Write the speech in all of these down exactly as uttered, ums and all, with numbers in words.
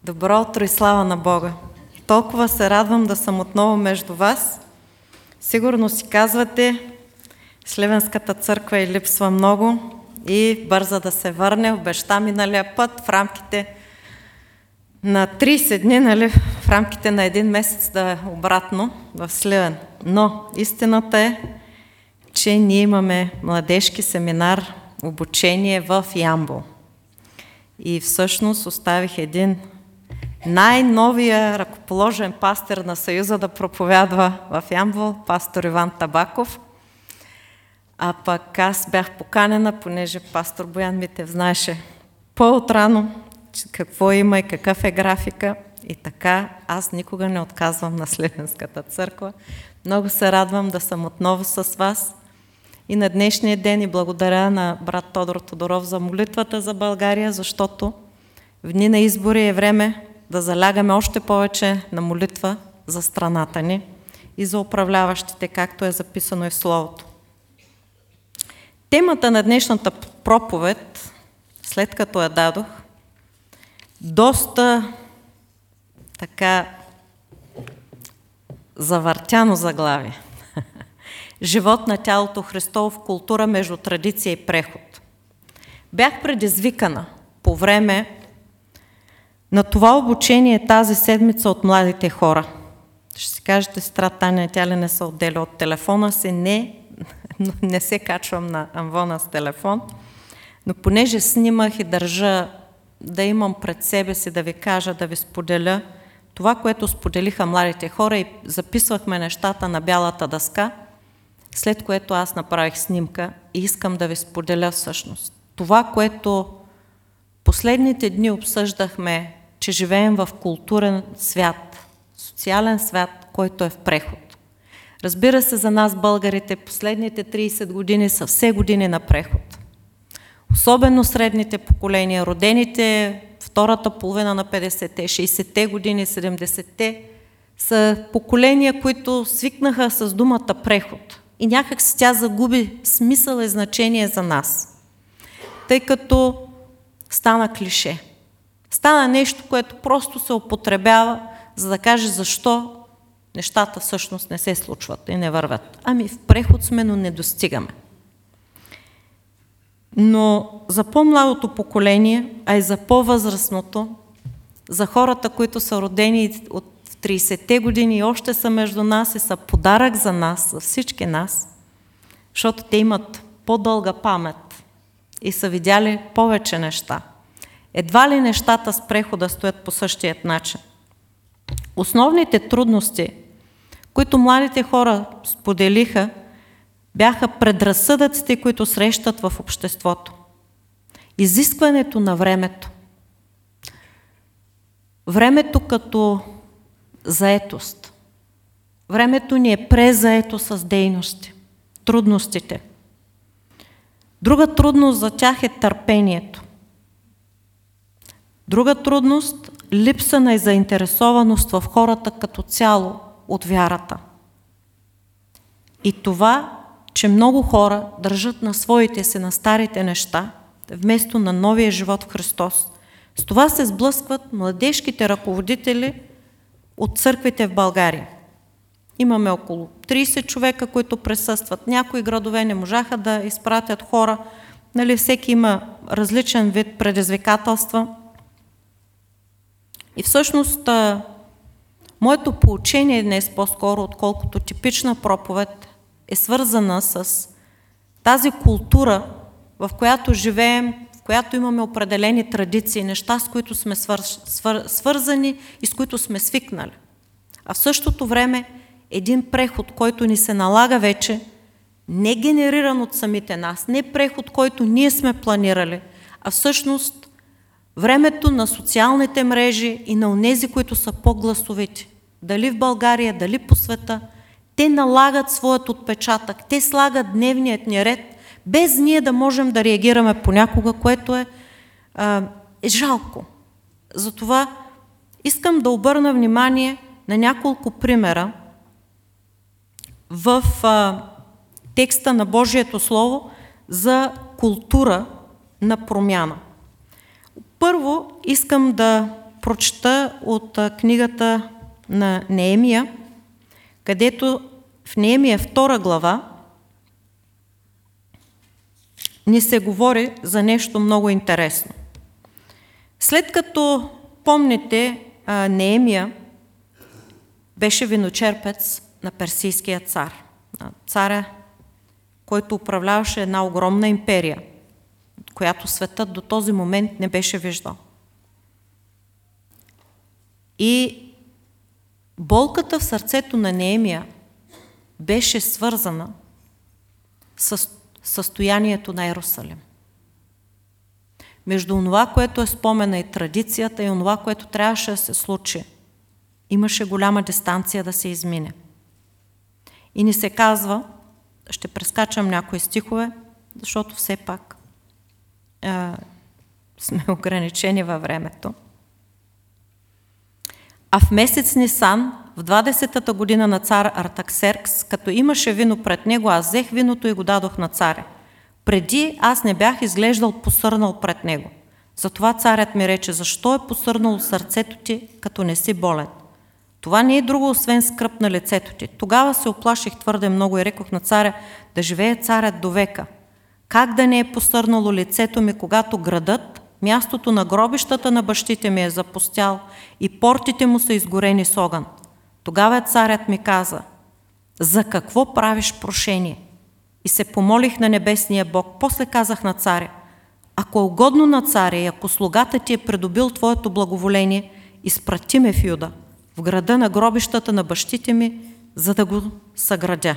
Добро утро и слава на Бога! Толкова се радвам да съм отново между вас. Сигурно си казвате, Сливенската църква и липсва много и бърза да се върне. Обеща миналия път в рамките на трийсет дни, нали, в рамките на един месец да е обратно в Сливен. Но истината е, че ние имаме младежки семинар, обучение в Ямбол. И всъщност оставих един най-новия ръкоположен пастир на Съюза да проповядва в Ямбол, пастор Иван Табаков. А пък аз бях поканена, понеже пастор Боян Митев знаеше по-отрано какво има и какъв е графика. И така, аз никога не отказвам на Сливенската църква. Много се радвам да съм отново с вас. И на днешния ден и благодаря на брат Тодор Тодоров за молитвата за България, защото в дни на избори е време да залягаме още повече на молитва за страната ни и за управляващите, както е записано и в Словото. Темата на днешната проповед, след като я дадох, доста така завъртяно заглавие. Живот на тялото Христово в култура между традиция и преход. Бях предизвикана по време на това обучение тази седмица от младите хора. Ще си кажете, сестра Таня, тя ли не се отделя от телефона си? Не, не се качвам на амвона с телефон, но понеже снимах и държа да имам пред себе си да ви кажа, да ви споделя това, което споделиха младите хора и записвахме нещата на бялата дъска, след което аз направих снимка и искам да ви споделя всъщност. Това, което последните дни обсъждахме, че живеем в културен свят, социален свят, който е в преход. Разбира се, за нас, българите, последните трийсет години са все години на преход. Особено средните поколения, родените втората половина на петдесетте, шейсетте години, седемдесетте, са поколения, които свикнаха с думата преход. И някак си тя загуби смисъл и значение за нас, тъй като стана клише. Стана нещо, което просто се употребява, за да каже защо нещата всъщност не се случват и не вървят. Ами в преход сме, но не достигаме. Но за по-младото поколение, а и за по-възрастното, за хората, които са родени от трийсетте години и още са между нас и са подарък за нас, за всички нас, защото те имат по-дълга памет и са видяли повече неща. Едва ли нещата с прехода стоят по същият начин. Основните трудности, които младите хора споделиха, бяха предразсъдъците, които срещат в обществото. Изискването на времето. Времето като заетост. Времето ни е презаето с дейности, трудностите. Друга трудност за тях е търпението. Друга трудност – липса на заинтересованост в хората като цяло от вярата. И това, че много хора държат на своите си, на старите неща, вместо на новия живот в Христос. С това се сблъскват младежките ръководители от църквите в България. Имаме около трийсет човека, които присъстват. Някои градове не можаха да изпратят хора. Нали, всеки има различен вид предизвикателства. И всъщност, моето поучение днес по-скоро, отколкото типична проповед, е свързана с тази култура, в която живеем, в която имаме определени традиции, неща, с които сме свър... Свър... свързани и с които сме свикнали. А в същото време един преход, който ни се налага вече, не генериран от самите нас, не преход, който ние сме планирали, а всъщност времето на социалните мрежи и на онези, които са по-гласовити. Дали в България, дали по света, те налагат своят отпечатък, те слагат дневният ни ред, без ние да можем да реагираме понякога, което е, а, е жалко. Затова искам да обърна внимание на няколко примера в а, текста на Божието Слово за култура на промяна. Първо искам да прочета от а, книгата на Неемия, където в Неемия втора глава ни се говори за нещо много интересно. След като помните, а, Неемия беше виночерпец на персийския цар, на царя, който управляваше една огромна империя, която светът до този момент не беше виждал. И болката в сърцето на Неемия беше свързана с състоянието на Йерусалим. Между това, което е спомена и традицията, и това, което трябваше да се случи, имаше голяма дистанция да се измине. И ни се казва, ще прескачам някои стихове, защото все пак е, сме ограничени във времето. А в месец Нисан, в двадесетата година на цар Артаксеркс, като имаше вино пред него, аз взех виното и го дадох на царя. Преди аз не бях изглеждал посърнал пред него. Затова царят ми рече, защо е посърнало сърцето ти, като не си болен? Това не е друго, освен скръб на лицето ти. Тогава се оплаших твърде много и рекох на царя, да живее царят до века. Как да не е посърнало лицето ми, когато градът, мястото на гробищата на бащите ми е запустял и портите му са изгорени с огън? Тогава царят ми каза, за какво правиш прошение? И се помолих на небесния Бог. После казах на царя, ако е угодно на царя и ако слугата ти е придобил твоето благоволение, изпрати ме в Юда, в града на гробищата на бащите ми, за да го съградя.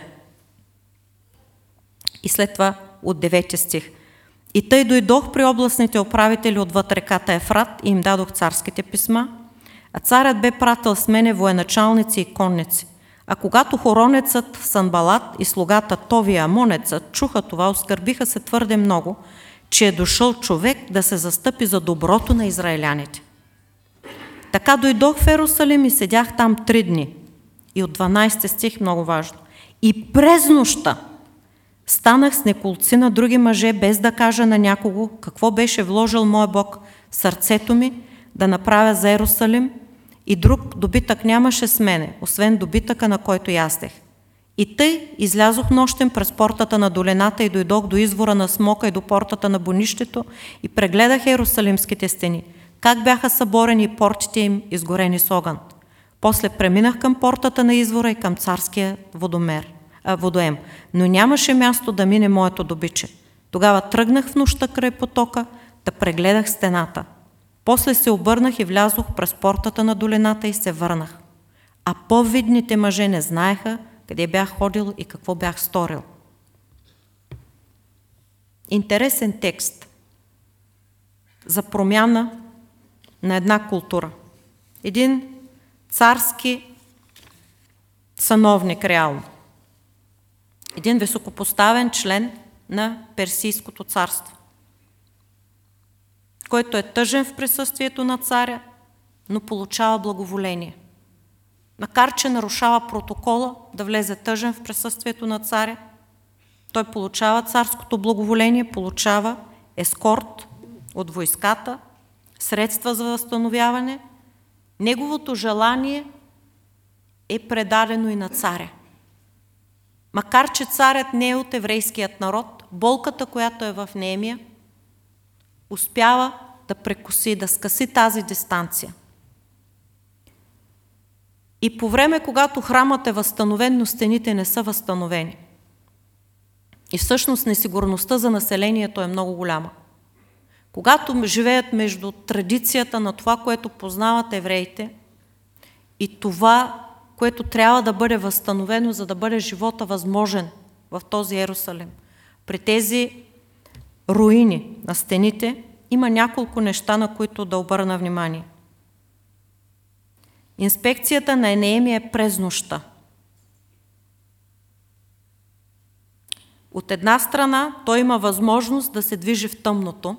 И след това от девети стих. И тъй дойдох при областните управители отвъд реката Ефрат и им дадох царските писма, а царят бе пратил с мене военачалници и конници. А когато хоронецът Санбалат и слугата Товия Амонецът чуха това, оскърбиха се твърде много, че е дошъл човек да се застъпи за доброто на израиляните. Така дойдох в Йерусалим и седях там три дни. И от дванадесети стих, много важно. И през нощта станах с неколци на други мъже, без да кажа на някого какво беше вложил мой Бог в сърцето ми да направя за Йерусалим, и друг добитък нямаше с мене, освен добитъка, на който яздех. И тъй излязох нощем през портата на долината и дойдох до извора на Смока и до портата на Бонището и прегледах Йерусалимските стени, как бяха съборени и портите им изгорени с огън. После преминах към портата на извора и към царския водомер, а, водоем, но нямаше място да мине моето добиче. Тогава тръгнах в нощта край потока, да прегледах стената. После се обърнах и влязох през портата на долината и се върнах. А по-видните мъже не знаеха къде бях ходил и какво бях сторил. Интересен текст за промяна на една култура. Един царски сановник реално. Един високопоставен член на Персийското царство, който е тъжен в присъствието на царя, но получава благоволение. Макар че нарушава протокола да влезе тъжен в присъствието на царя, той получава царското благоволение, получава ескорт от войската, средства за възстановяване. Неговото желание е предадено и на царя. Макар че царят не е от еврейският народ, болката, която е в Неемия, успява да прекоси, да скъси тази дистанция. И по време, когато храмът е възстановен, но стените не са възстановени. И всъщност несигурността за населението е много голяма. Когато живеят между традицията на това, което познават евреите, и това, което трябва да бъде възстановено, за да бъде живота възможен в този Йерусалим. При тези руини на стените има няколко неща, на които да обърна внимание. Инспекцията на Неемия е през нощта. От една страна, той има възможност да се движи в тъмното.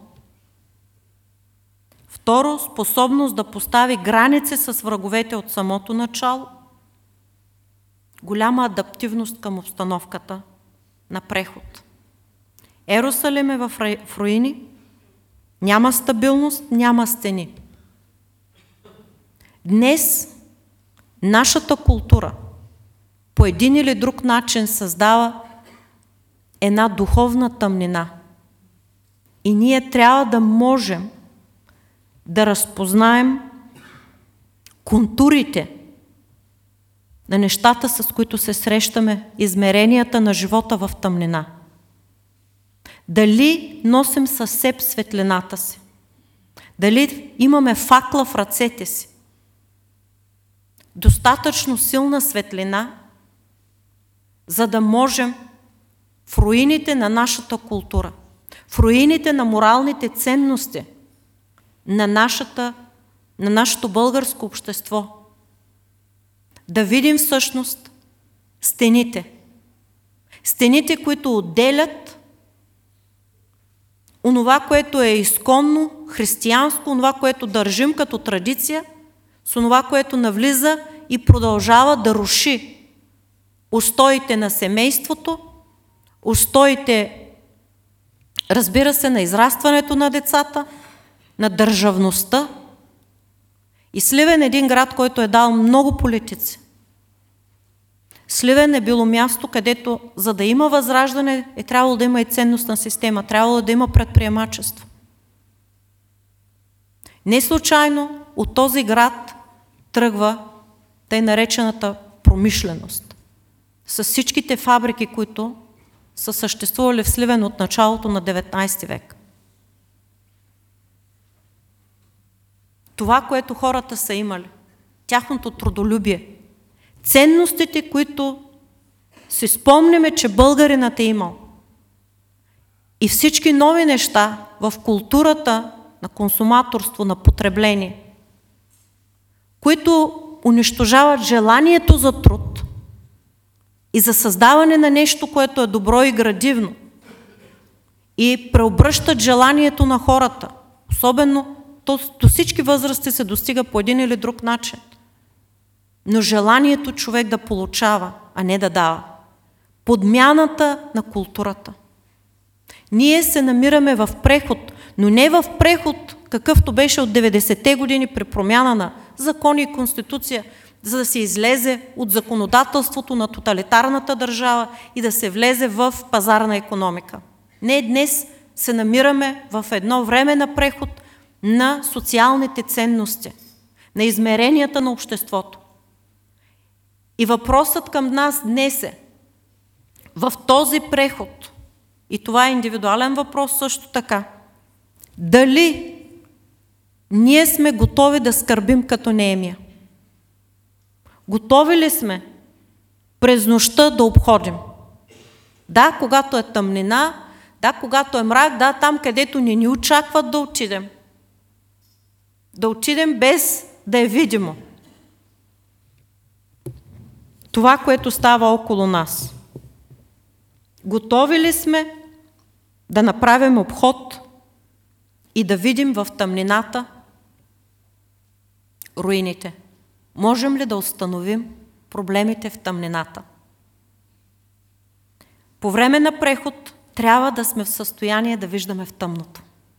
Второ, способност да постави граници с враговете от самото начало. Голяма адаптивност към обстановката на преход. Йерусалим е в руини, няма стабилност, няма стени. Днес нашата култура по един или друг начин създава една духовна тъмнина. И ние трябва да можем да разпознаем контурите на нещата, с които се срещаме, измеренията на живота в тъмнина. Дали носим със себ светлината си? Дали имаме факла в ръцете си? Достатъчно силна светлина, за да можем в руините на нашата култура, в руините на моралните ценности на, нашата, на нашето българско общество, да видим всъщност стените. Стените, които отделят онова, което е изконно, християнско, онова, което държим като традиция, с онова, което навлиза и продължава да руши устоите на семейството, устоите, разбира се, на израстването на децата, на държавността. И Сливен е един град, който е дал много политици. Сливен е било място, където, за да има възраждане, е трябвало да има и ценностна система, трябвало да има предприемачество. Не случайно от този град тръгва тъй наречената промишленост. С всичките фабрики, които са съществували в Сливен от началото на деветнайсети век. Това, което хората са имали, тяхното трудолюбие, ценностите, които си спомняме, че българинът е имал, и всички нови неща в културата на консуматорство, на потребление, които унищожават желанието за труд и за създаване на нещо, което е добро и градивно, и преобръщат желанието на хората, особено то, до всички възрасти се достига по един или друг начин. Но желанието човек да получава, а не да дава. Подмяната на културата. Ние се намираме в преход, но не в преход, какъвто беше от деветдесетте години при промяна на закони и конституция, за да се излезе от законодателството на тоталитарната държава и да се влезе в пазарна икономика. Не, днес се намираме в едно време на преход на социалните ценности, на измеренията на обществото. И въпросът към нас днес е в този преход, и това е индивидуален въпрос също така, дали ние сме готови да скърбим като Неемия? Готови ли сме през нощта да обходим? Да, когато е тъмнина, да, когато е мрак, да, там където не ни очакват да отидем. Да отидем без да е видимо това, което става около нас. Готови ли сме да направим обход и да видим в тъмнината руините? Можем ли да установим проблемите в тъмнината? По време на преход трябва да сме в състояние да виждаме в тъмното.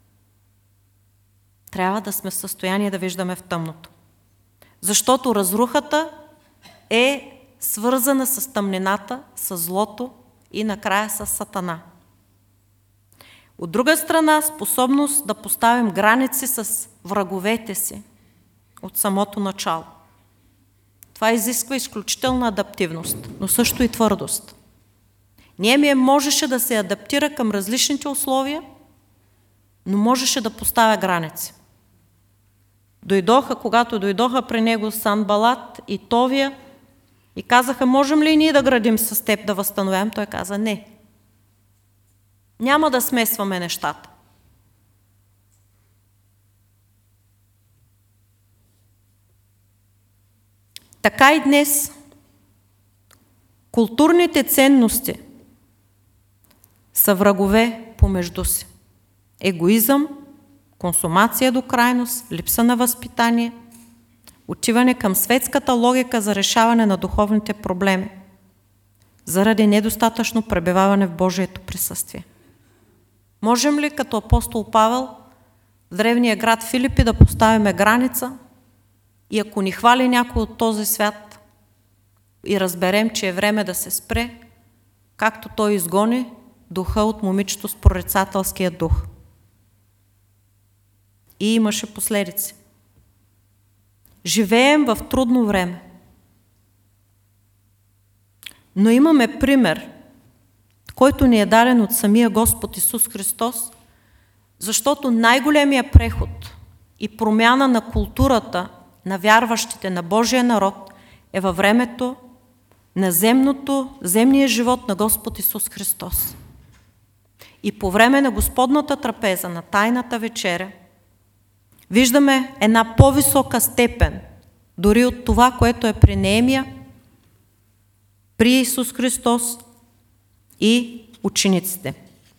Трябва да сме в състояние да виждаме в тъмното. Защото разрухата е свързана с тъмнината, с злото и накрая с Сатана. От друга страна, способност да поставим граници с враговете си от самото начало. Това изисква изключителна адаптивност, но също и твърдост. Неемия можеше да се адаптира към различните условия, но можеше да поставя граници. Дойдоха, когато дойдоха при него Санбалат и Товия и казаха, можем ли ние да градим с теб, да възстановим? Той каза, не. Няма да смесваме нещата. Така и днес културните ценности са врагове помежду си. Егоизъм, консумация до крайност, липса на възпитание, отиване към светската логика за решаване на духовните проблеми, заради недостатъчно пребиваване в Божието присъствие. Можем ли като апостол Павел в древния град Филипи да поставиме граница И ако ни хвали някой от този свят и разберем, че е време да се спре, както той изгони духа от момичето с прорицателския дух. И имаше последици. Живеем в трудно време. Но имаме пример, който ни е даден от самия Господ Исус Христос, защото най-големия преход и промяна на културата на вярващите, на Божия народ е във времето на земното, земния живот на Господ Исус Христос. И по време на Господната трапеза, на Тайната вечеря, виждаме една по-висока степен, дори от това, което е при Неемия, при Исус Христос и учениците.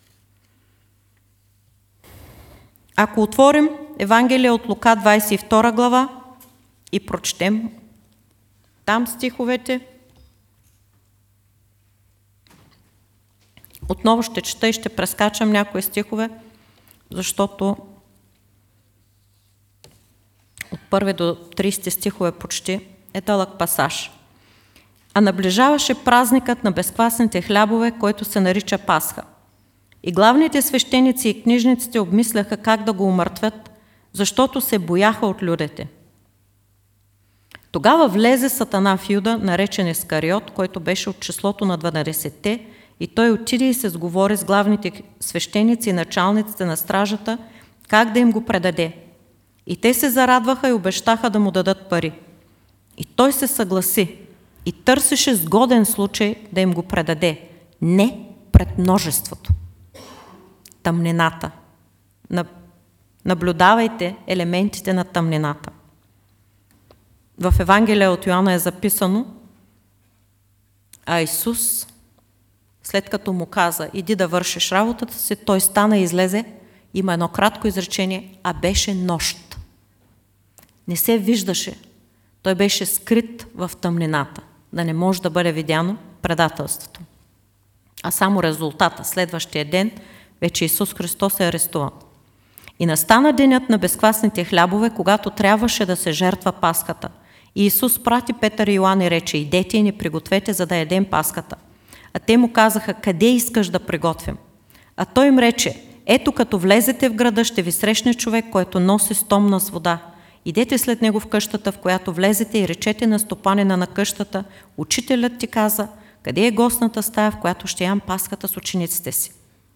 Ако отворим Евангелие от Лука, двадесет и втора глава, и прочетем там стиховете, отново ще чета и ще прескачам някои стихове, защото от първи до тридесети стихове почти е дълъг пасаж. А наближаваше празникът на безквасните хлябове, който се нарича Пасха. И главните свещеници и книжниците обмисляха как да го умъртвят, защото се бояха от людите. Тогава влезе Сатана в Юда, наречен Искариот, който беше от числото на дванадесетте, и той отиде и се сговори с главните свещеници и началниците на стражата, как да им го предаде. И те се зарадваха и обещаха да му дадат пари. И той се съгласи и търсеше сгоден случай да им го предаде, не пред множеството. Тъмнината. Наблюдавайте елементите на тъмнината. В Евангелие от Йоанна е записано, а Исус, след като му каза, иди да вършиш работата си, той стана и излезе, има едно кратко изречение, а беше нощ. Не се виждаше. Той беше скрит в тъмнината, да не може да бъде видяно предателството. А само резултата, следващия ден, вече Исус Христос е арестуван. И настана денят на безквасните хлябове, когато трябваше да се жертва Пасхата. И Исус прати Петър и Йоан и рече, идете и ни пригответе, за да ядем Пасхата. А те му казаха, къде искаш да приготвим? А той им рече, ето като влезете в града, ще ви срещне човек, който носи стомна с вода. Идете след него в къщата, в която влезете и речете на стопанина на къщата, учителят ти каза, къде е гостната стая, в която ще ям Пасхата с учениците си.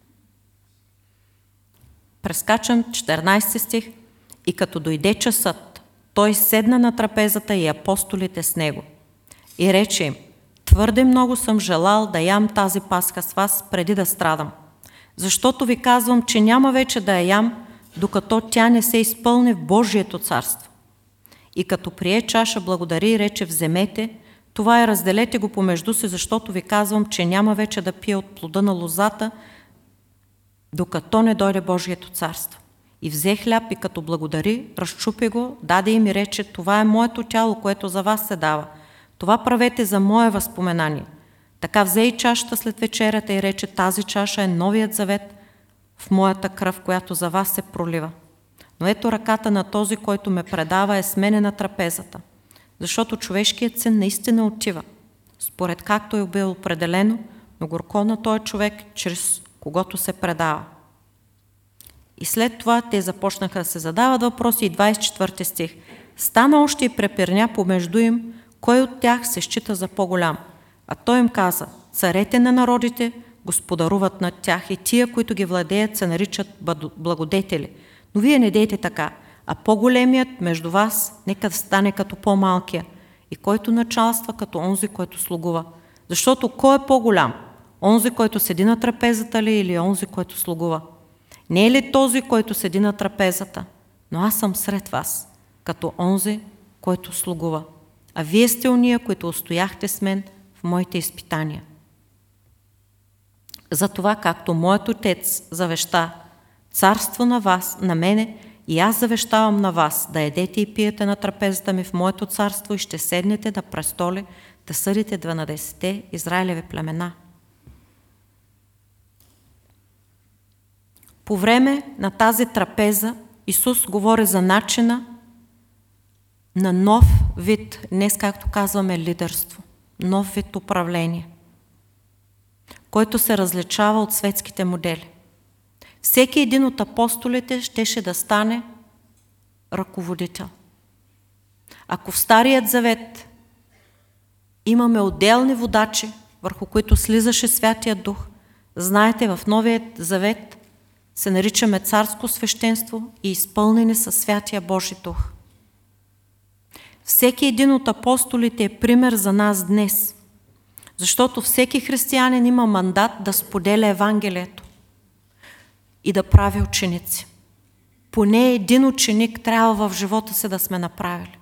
Прескачам четиринадесети стих. И като дойде часът, той седна на трапезата и апостолите с него. И рече им, твърде много съм желал да ям тази Пасха с вас, преди да страдам. Защото ви казвам, че няма вече да я ям, докато тя не се изпълни в Божието царство. И като прие чаша, благодари и рече, вземете, това е, разделете го помежду си, защото ви казвам, че няма вече да пия от плода на лозата, докато не дойде Божието царство. И взе хляб и като благодари, разчупи го, даде им и рече, това е моето тяло, което за вас се дава. Това правете за мое възпоменание. Така взе и чашата след вечерята и рече, тази чаша е новият завет в моята кръв, която за вас се пролива. Но ето ръката на този, който ме предава, е с мене на трапезата. Защото човешкият син наистина отива, според както е било определено, но горко на този човек, чрез когото се предава. И след това те започнаха да се задават въпроси и двадесет и четвърти стих. Стана още и препирня помежду им, кой от тях се счита за по-голям. А той им каза, царете на народите господаруват над тях и тия, които ги владеят, се наричат благодетели. Но вие не дейте така, а по-големият между вас нека да стане като по-малкия и който началства като онзи, който слугува. Защото кой е по-голям? Онзи, който седи на трапезата ли или онзи, който слугува? Не е ли този, който седи на трапезата? Но аз съм сред вас, като онзи, който слугува. А вие сте уния, които устояхте с мен в моите изпитания. Затова, както моят отец завеща царство на вас, на мене, и аз завещавам на вас да едете и пиете на трапезата ми в моето царство и ще седнете на престоли, да съдите дванадесетте Израилеви племена. По време на тази трапеза Исус говори за начина на нов вид, днес както казваме лидерство, нов вид управление, който се различава от светските модели. Всеки един от апостолите щеше да стане ръководител. Ако в Старият завет имаме отделни водачи, върху които слизаше Святия Дух, знаете, в Новият завет се наричаме царско свещенство и изпълнени със Святия Божи Дух. Всеки един от апостолите е пример за нас днес, защото всеки християнин има мандат да споделя Евангелието и да прави ученици. Поне един ученик трябва в живота си да сме направили,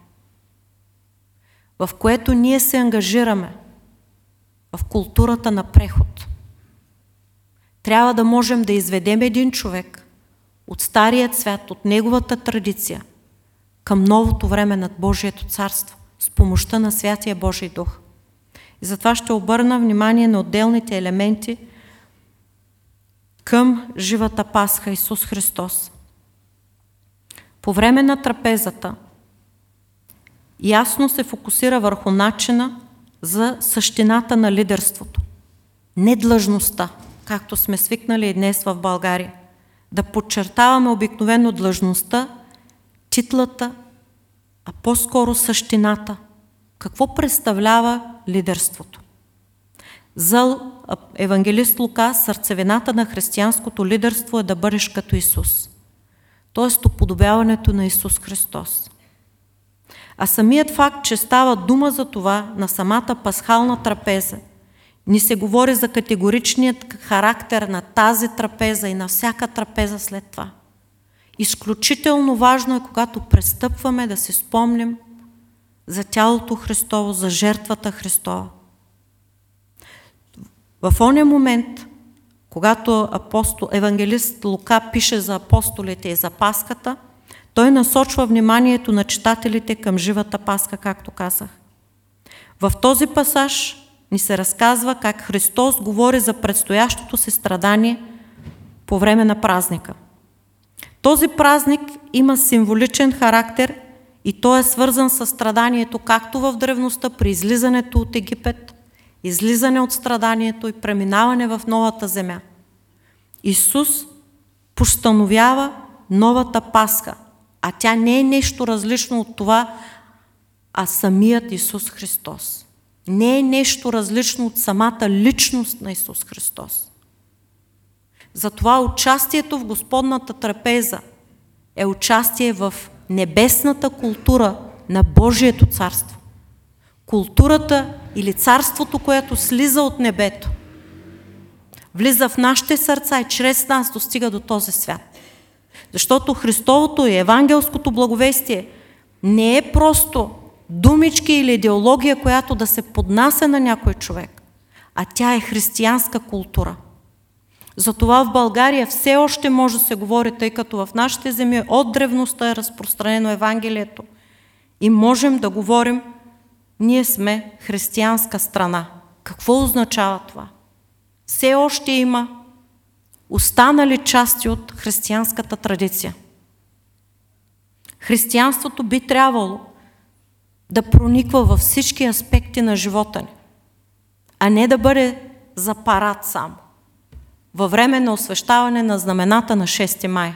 в което ние се ангажираме в културата на преход. Трябва да можем да изведем един човек от старият свят, от неговата традиция, към новото време над Божието царство, с помощта на Святия Божий Дух. И затова ще обърна внимание на отделните елементи към живата Пасха Исус Христос. По време на трапезата ясно се фокусира върху начина за същината на лидерството. Не длъжността, както сме свикнали и днес в България. Да подчертаваме обикновено длъжността, титлата, а по-скоро същината. Какво представлява лидерството? За евангелист Лука сърцевината на християнското лидерство е да бъдеш като Исус, т.е. уподобяването на Исус Христос. А самият факт, че става дума за това на самата пасхална трапеза, ни се говори за категоричният характер на тази трапеза и на всяка трапеза след това. Изключително важно е, когато пристъпваме, да си спомним за тялото Христово, за жертвата Христова. В ония момент, когато апостол, евангелист Лука пише за апостолите и за Пасхата, той насочва вниманието на читателите към живата Пасха, както казах. В този пасаж ни се разказва как Христос говори за предстоящото си страдание по време на празника. Този празник има символичен характер и той е свързан с страданието, както в древността при излизането от Египет, излизане от страданието и преминаване в новата земя. Исус постановява новата Пасха, а тя не е нещо различно от това, а самият Исус Христос. Не е нещо различно от самата личност на Исус Христос. Затова участието в Господната трапеза е участие в небесната култура на Божието царство. Културата или царството, което слиза от небето, влиза в нашите сърца и чрез нас достига до този свят. Защото Христовото и евангелското благовестие не е просто думички или идеология, която да се поднася на някой човек, а тя е християнска култура. Затова в България все още може да се говори, тъй като в нашите земи от древността е разпространено Евангелието и можем да говорим, ние сме християнска страна. Какво означава това? Все още има останали части от християнската традиция. Християнството би трябвало да прониква във всички аспекти на живота ни, а не да бъде за парад само. Във време на освещаване на знамената на шести май.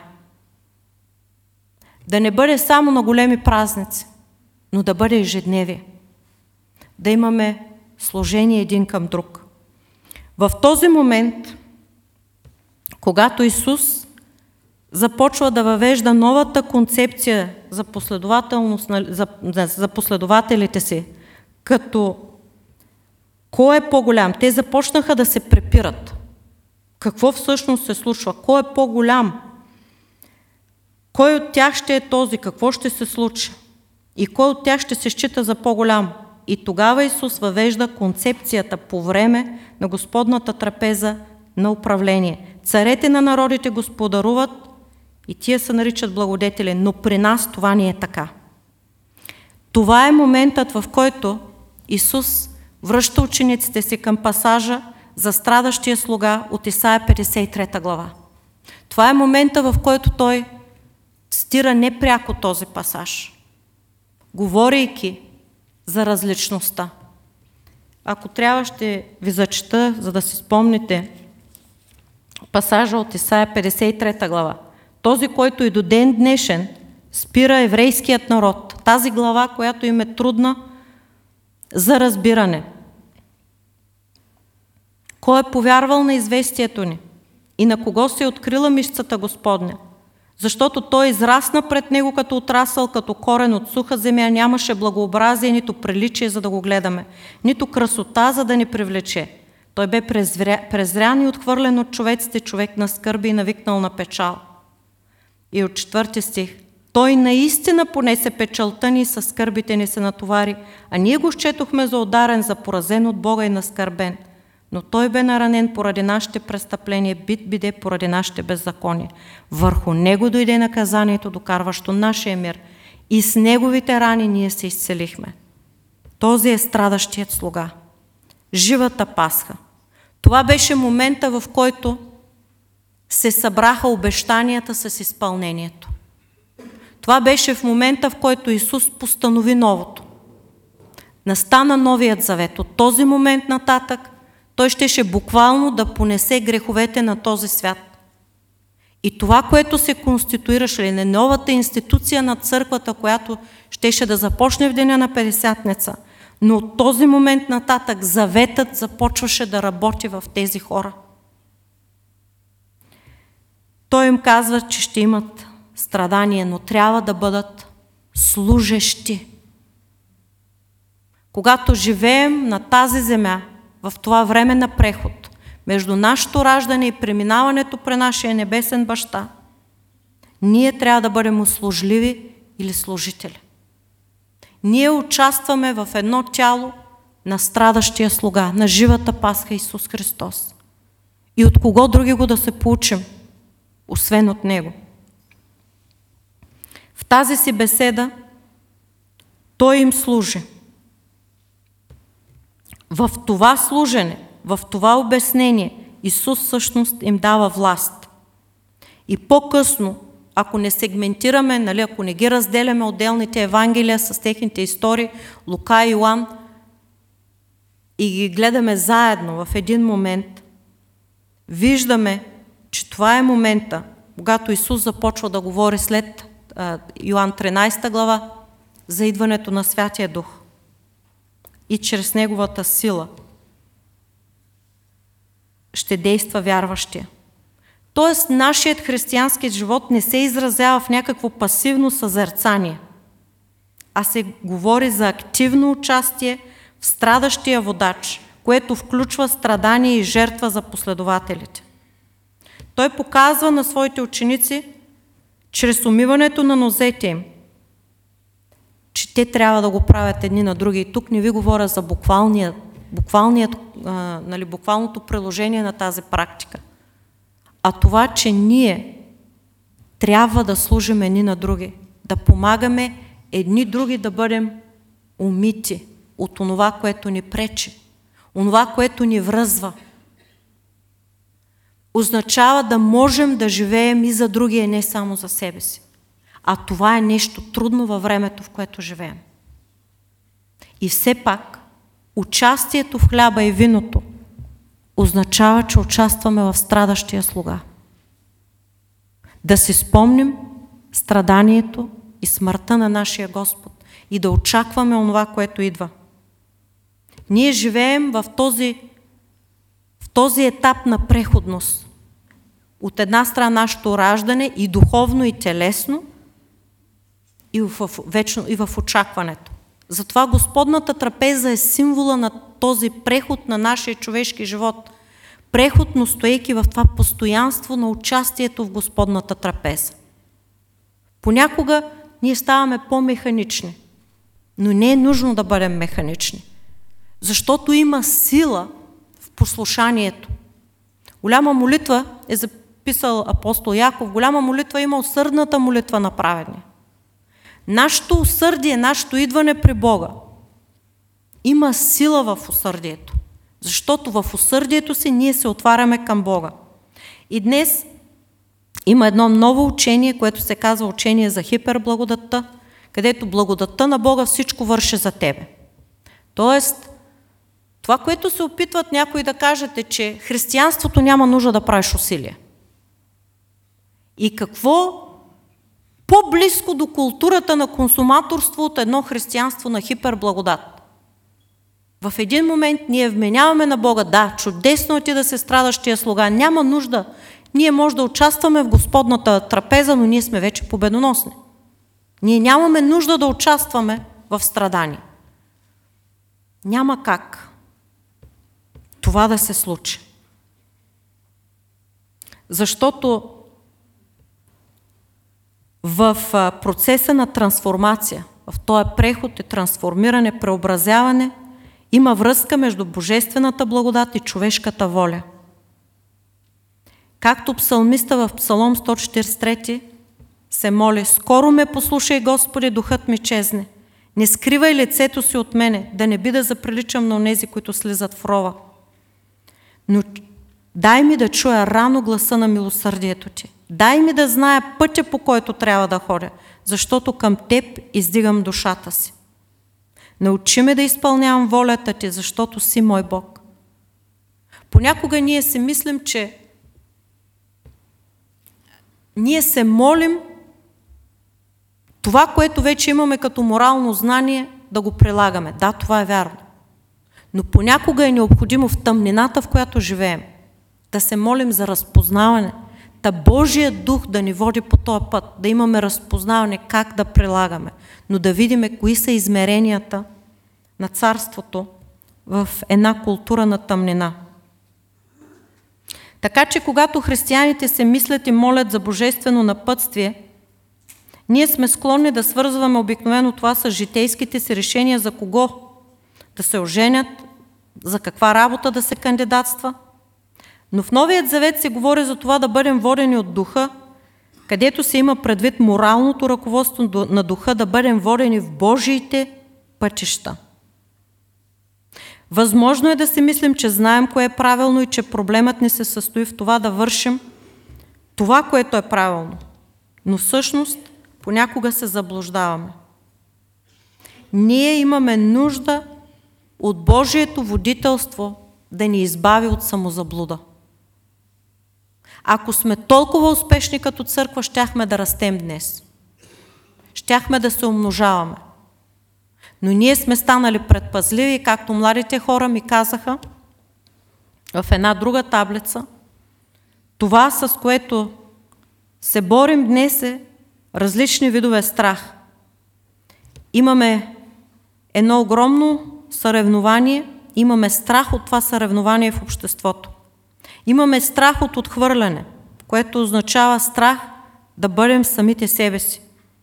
Да не бъде само на големи празници, но да бъде ежедневие. Да имаме служение един към друг. В този момент, когато Исус започва да въвежда новата концепция за последователност, за, за последователите си, като кой е по-голям? Те започнаха да се препират. Какво всъщност се случва? Кой е по-голям? Кой от тях ще е този? Какво ще се случи? И кой от тях ще се счита за по-голям? И тогава Исус въвежда концепцията по време на Господната трапеза на управление. Царете на народите господаруват и тия се наричат благодетели, но при нас това не е така. Това е моментът, в който Исус връща учениците си към пасажа за страдащия слуга от Исаия петдесет и трета глава. Това е момента, в който той цитира непряко този пасаж. говорейки за различността. Ако трябва, ще ви зачета, за да си спомните пасажа от Исаия петдесет и трета глава. Този, който и до ден днешен спира еврейският народ. Тази глава, която им е трудна за разбиране. Кой е повярвал на известието ни и на кого се е открила мишцата Господня? Защото той израсна пред него като отрасъл, като корен от суха земя, нямаше благообразие, нито приличие, за да го гледаме, нито красота, за да ни привлече. Той бе презря... презрян и отхвърлен от човеците, човек на скърби и навикнал на печал. И от четвърти стих. Той наистина понесе печалта ни и със скърбите ни се натовари, а ние го счетохме за ударен, за поразен от Бога и наскърбен. Но той бе наранен поради нашите престъпления, бит биде поради нашите беззакония. Върху него дойде наказанието, докарващо нашия мир, и с неговите рани ние се изцелихме. Този е страдащият слуга. Живата Пасха. Това беше момента, в който се събраха обещанията с изпълнението. Това беше в момента, в който Исус постанови новото. Настана новият завет. От този момент нататък той щеше буквално да понесе греховете на този свят. И това, което се конституираше, на новата институция на църквата, която щеше да започне в деня на Петдесятница, но от този момент нататък заветът започваше да работи в тези хора. Той им казва, че ще имат страдания, но трябва да бъдат служещи. Когато живеем на тази земя, в това време на преход, между нашето раждане и преминаването при нашия небесен баща, ние трябва да бъдем услужливи или служители. Ние участваме в едно тяло на страдащия слуга, на живата Пасха Исус Христос. И от кого други го да се получим, освен от Него. В тази си беседа Той им служи. В това служене, в това обяснение, Исус всъщност им дава власт. И по-късно, ако не сегментираме, нали, ако не ги разделяме отделните евангелия с техните истории, Лука и Йоан, и ги гледаме заедно в един момент, виждаме, че това е момента, когато Исус започва да говори след а, Йоан тринадесета глава за идването на Святия Дух и чрез Неговата сила ще действа вярващия. Тоест, нашият християнски живот не се изразява в някакво пасивно съзерцание, а се говори за активно участие в страдащия водач, което включва страдание и жертва за последователите. Той показва на своите ученици, чрез умиването на нозете им, че те трябва да го правят едни на други. И тук не ви говоря за буквалният, буквалният, а, нали, буквалното приложение на тази практика, а това, че ние трябва да служим едни на други, да помагаме едни други да бъдем умити от онова, което ни пречи, онова, което ни връзва. Означава да можем да живеем и за другия, не само за себе си. А това е нещо трудно във времето, в което живеем. И все пак, участието в хляба и виното означава, че участваме в страдащия слуга. Да си спомним страданието и смъртта на нашия Господ и да очакваме онова, което идва. Ние живеем в този, в този етап на преходност. От една страна нашето раждане и духовно, и телесно, и в, вечно, и в очакването. Затова Господната трапеза е символа на този преход на нашия човешки живот. Преход, но стоейки в това постоянство на участието в Господната трапеза. Понякога ние ставаме по-механични, но не е нужно да бъдем механични, защото има сила в послушанието. Голяма молитва е записал апостол Яков, голяма молитва има усърдната молитва на праведния. Нашето усърдие, нашето идване при Бога има сила в усърдието, защото в усърдието си ние се отваряме към Бога. И днес има едно ново учение, което се казва учение за хиперблагодатта, където благодатта на Бога всичко върши за тебе. Тоест, това, което се опитват някои да кажат е, че християнството няма нужда да правиш усилия. И какво по-близко до културата на консуматорство от едно християнство на хиперблагодат? В един момент ние вменяваме на Бога, да, чудесно е ти да се страдаш тия слуга, няма нужда. Ние може да участваме в Господната трапеза, но ние сме вече победоносни. Ние нямаме нужда да участваме в страдания. Няма как това да се случи. Защото в процеса на трансформация, в този преход и трансформиране, преобразяване, има връзка между божествената благодат и човешката воля. Както псалмиста в Псалом сто четиридесет и трети се моли: скоро ме послушай, Господи, духът ми чезне. Не скривай лицето си от мене, да не би да заприличам на онези, които слизат в рова. Но дай ми да чуя рано гласа на милосърдието ти. Дай ми да зная пътя, по който трябва да ходя, защото към теб издигам душата си. Научи ме да изпълнявам волята ти, защото си мой Бог. Понякога ние си мислим, че ние се молим това, което вече имаме като морално знание, да го прилагаме. Да, това е вярно. Но понякога е необходимо в тъмнината, в която живеем, да се молим за разпознаване, да Божия дух да ни води по този път, да имаме разпознаване как да прилагаме, но да видим кои са измеренията на царството в една култура на тъмнина. Така че когато християните се мислят и молят за божествено напътствие, ние сме склонни да свързваме обикновено това с житейските си решения за кого да се оженят, за каква работа да се кандидатства. Но в Новият завет се говори за това да бъдем водени от духа, където се има предвид моралното ръководство на духа, да бъдем водени в Божиите пътища. Възможно е да си мислим, че знаем кое е правилно и че проблемът ни се състои в това да вършим това, което е правилно. Но всъщност понякога се заблуждаваме. Ние имаме нужда от Божието водителство да ни избави от самозаблуда. Ако сме толкова успешни като църква, щяхме да растем днес. Щяхме да се умножаваме. Но ние сме станали предпазливи, както младите хора ми казаха в една друга таблица. Това, с което се борим днес, е различни видове страх. Имаме едно огромно съревнование, имаме страх от това съревнование в обществото. Имаме страх от отхвърляне, което означава страх да бъдем самите себе си.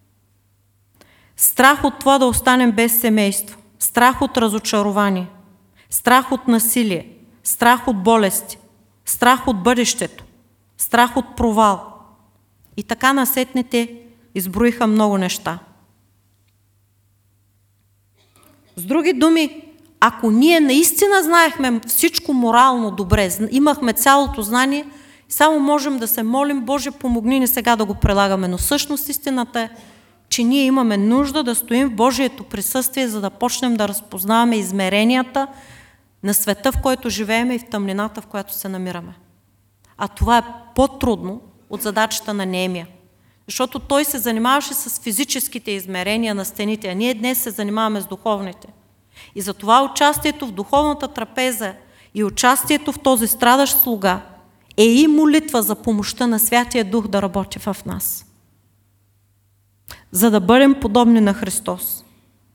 Страх от това да останем без семейство, страх от разочарование, страх от насилие, страх от болести, страх от бъдещето, страх от провал. И така насетните изброиха много неща. С други думи, ако ние наистина знаехме всичко морално добре, имахме цялото знание, само можем да се молим: Боже, помогни ни сега да го прилагаме. Но всъщност истината е, че ние имаме нужда да стоим в Божието присъствие, за да почнем да разпознаваме измеренията на света, в който живеем, и в тъмнината, в която се намираме. А това е по-трудно от задачата на Неемия. Защото той се занимаваше с физическите измерения на стените, а ние днес се занимаваме с духовните. И затова участието в духовната трапеза и участието в този страдащ слуга е и молитва за помощта на Святия Дух да работи в нас, за да бъдем подобни на Христос.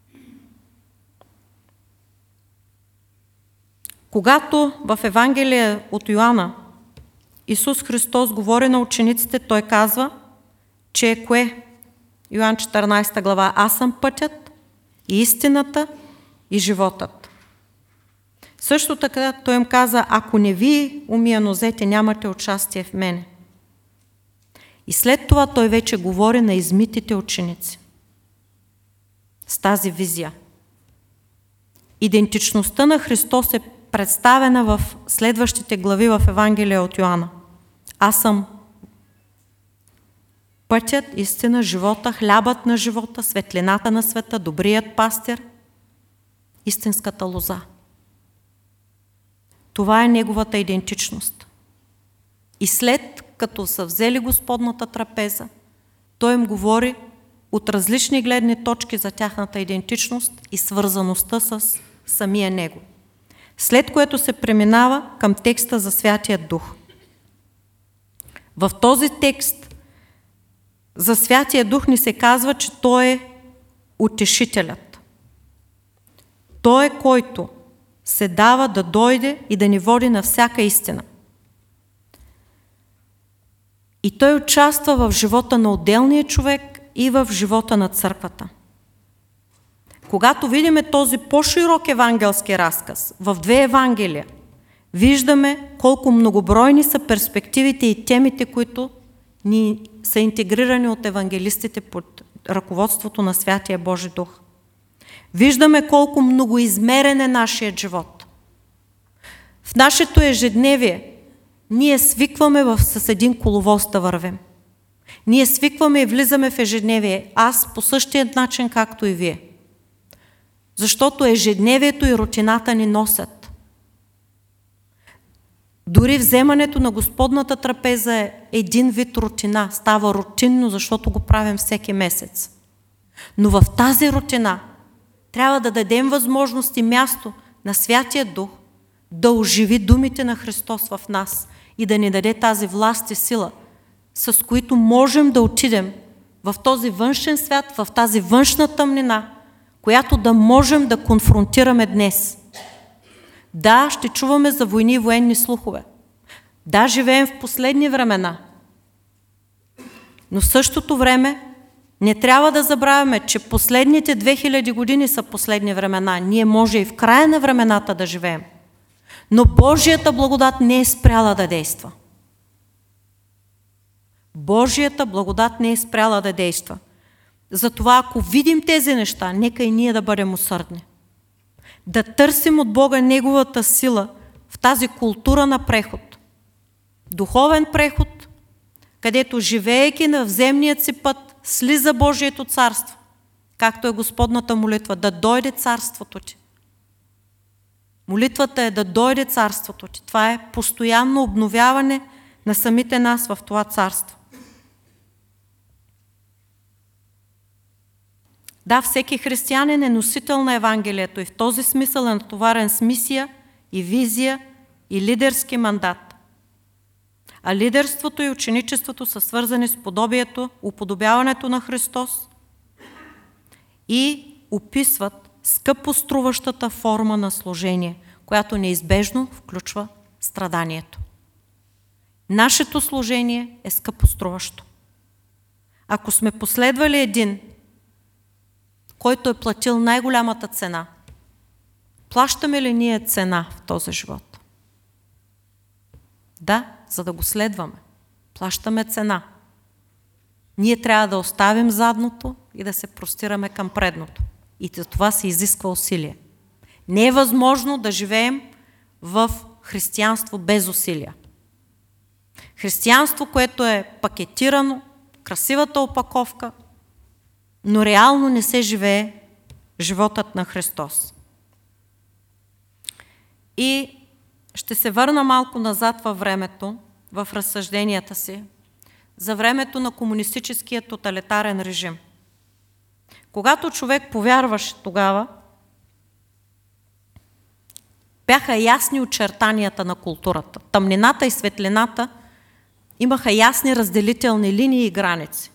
Когато в Евангелие от Йоанна Исус Христос говори на учениците, той казва, че е кое? Йоан четиринадесета глава: аз съм пътят и истината и животът. Също така той им каза: ако не ви умия нозете, нямате участие в мене. И след това той вече говори на измитите ученици с тази визия. Идентичността на Христос е представена в следващите глави в Евангелие от Йоанна. Аз съм Пътят, истина, живота, хлябът на живота, светлината на света, добрият пастир, истинската лоза. Това е неговата идентичност. И след като са взели Господната трапеза, той им говори от различни гледни точки за тяхната идентичност и свързаността с самия него. След което се преминава към текста за Святия Дух. В този текст за Святия Дух ни се казва, че той е утешителят. Той е, който се дава да дойде и да ни води на всяка истина. И той участва в живота на отделния човек и в живота на църквата. Когато видим този по-широк евангелски разказ в две Евангелия, виждаме колко многобройни са перспективите и темите, които ни са интегрирани от евангелистите под ръководството на Святия Божи Дух. Виждаме колко многоизмерен е нашият живот. В нашето ежедневие ние свикваме в, с един коловоз да вървим. Ние свикваме и влизаме в ежедневие. Аз по същия начин, както и вие. Защото ежедневието и рутината ни носят. Дори вземането на Господната трапеза е един вид рутина. Става рутинно, защото го правим всеки месец. Но в тази рутина трябва да дадем възможност и място на Святия Дух да оживи думите на Христос в нас и да ни даде тази власт и сила, с които можем да отидем в този външен свят, в тази външна тъмнина, която да можем да конфронтираме днес. Да, ще чуваме за войни и военни слухове. Да, живеем в последни времена. Но в същото време не трябва да забравяме, че последните две хиляди години са последни времена. Ние може и в края на времената да живеем. Но Божията благодат не е спряла да действа. Божията благодат не е спряла да действа. Затова, ако видим тези неща, нека и ние да бъдем усърдни. Да търсим от Бога Неговата сила в тази култура на преход. Духовен преход, където живеейки на земният си път, слиза Божието царство, както е Господната молитва, да дойде царството ти. Молитвата е да дойде царството ти. Това е постоянно обновяване на самите нас в това царство. Да, всеки християнин е носител на Евангелието и в този смисъл е натоварен с мисия и визия и лидерски мандат. А лидерството и ученичеството са свързани с подобието, уподобяването на Христос и описват скъпоструващата форма на служение, която неизбежно включва страданието. Нашето служение е скъпоструващо. Ако сме последвали един, който е платил най-голямата цена, плащаме ли ние цена в този живот? Да, за да го следваме. Плащаме цена. Ние трябва да оставим задното и да се простираме към предното. И за това се изисква усилие. Не е възможно да живеем в християнство без усилия. Християнство, което е пакетирано, красивата опаковка, но реално не се живее животът на Христос. И ще се върна малко назад във времето, в разсъжденията си, за времето на комунистическия тоталитарен режим. Когато човек повярваше тогава, бяха ясни очертанията на културата. Тъмнината и светлината имаха ясни разделителни линии и граници.